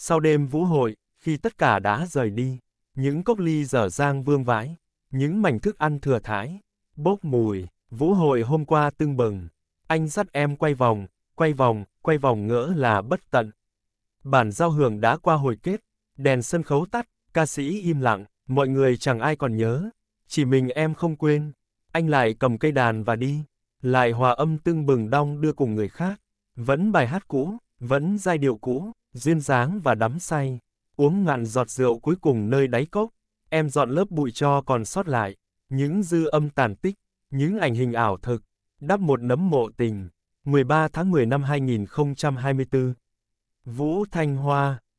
Sau đêm vũ hội, khi tất cả đã rời đi, những cốc ly dở dang vương vãi, những mảnh thức ăn thừa thãi, bốc mùi, vũ hội hôm qua tưng bừng. Anh dắt em quay vòng, quay vòng, quay vòng ngỡ là bất tận. Bản giao hưởng đã qua hồi kết, đèn sân khấu tắt, ca sĩ im lặng, mọi người chẳng ai còn nhớ. Chỉ mình em không quên, anh lại cầm cây đàn và đi, lại hòa âm tưng bừng đong đưa cùng người khác. Vẫn bài hát cũ, vẫn giai điệu cũ, duyên dáng và đắm say. Uống ngạn giọt rượu cuối cùng nơi đáy cốc, em dọn lớp bụi tro còn sót lại, những dư âm tàn tích, những ảnh hình ảo thực, đắp một nấm mộ tình. 13 tháng 10 năm 2024. Vũ Thanh Hoa.